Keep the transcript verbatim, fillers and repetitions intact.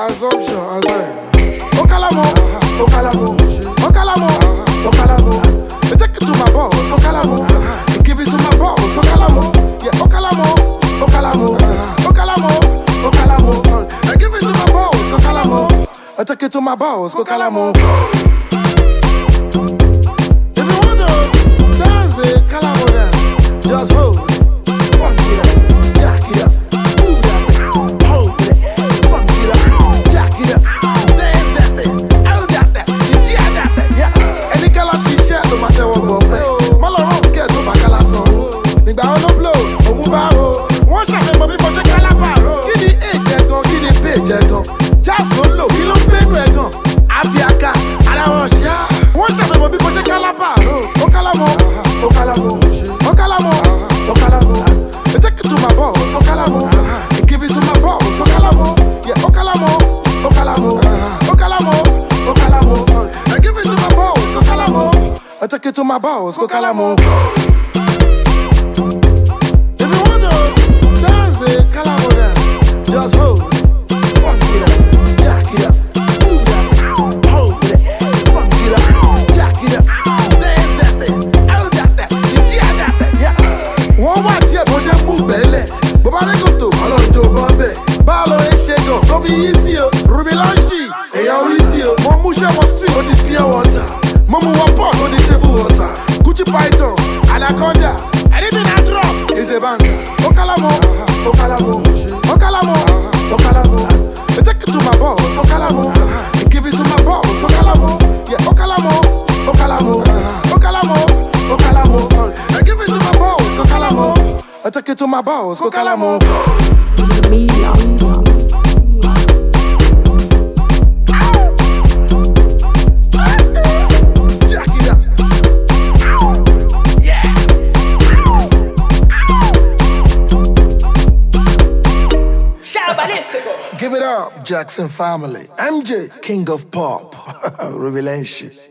Assumption, assumption. Okalamo, Okalamo, Okalamo, Okalamo. I take it to my boss, Okalamo. I give it to my boss, Okalamo. Yeah, Okalamo, Okalamo, Okalamo, Okalamo. I give it to my boss, Okalamo. I take it to my boss, Okalamo. If you want to dance the Kalamo dance, just hold it, funk it up, jack it up, move that thing, hold it, funk it up, jack it up, dance that thing, hold that thing, yeah that thing, yeah. Any color she share, no matter what go play. Maloro get to my color song. Nigga on the blow, owu baro. One shot me baby for the calabaro. Kini age gan, kini page gan. Just go low, kilo penu e gan. Abiaka, ara wọn ṣá. One shot me baby for the calabaro. Okalamo, Okalamo, Okalamo, Okalamo. I take it to my boss, Okalamo. I give it to my boss, Okalamo. Yeah, Okalamo, Okalamo, Okalamo, Okalamo. I give it to my boss, Okalamo. I take it to my boss, Okalamo. If you want to dance the Kalamo dance, just hold it, funk it up, jack it up, move that thing, hold it, funk it up, jack it up, dance that thing, hold that thing, yeah that thing, yeah. One more day, push and move belly. Baba de go to, all on Joe Bombay. Balo e shake, don't be easy, Ruby Lanchi, hey yo easy, mo musha mo street, on the pure water, momu wa pot, on the table water, Gucci Python, Anaconda. Anything I drop is a banger. Okalamo, Okalamo, Okalamo, Okalamo. I take it to my boss, Okalamo. I give it to my boss, Okalamo. Yeah, Okalamo, Okalamo, Okalamo, Okalamo. I give it to my boss, Okalamo. I take it to my boss, Okalamo. Give it up, Jackson family. M J, King of Pop. Revelation.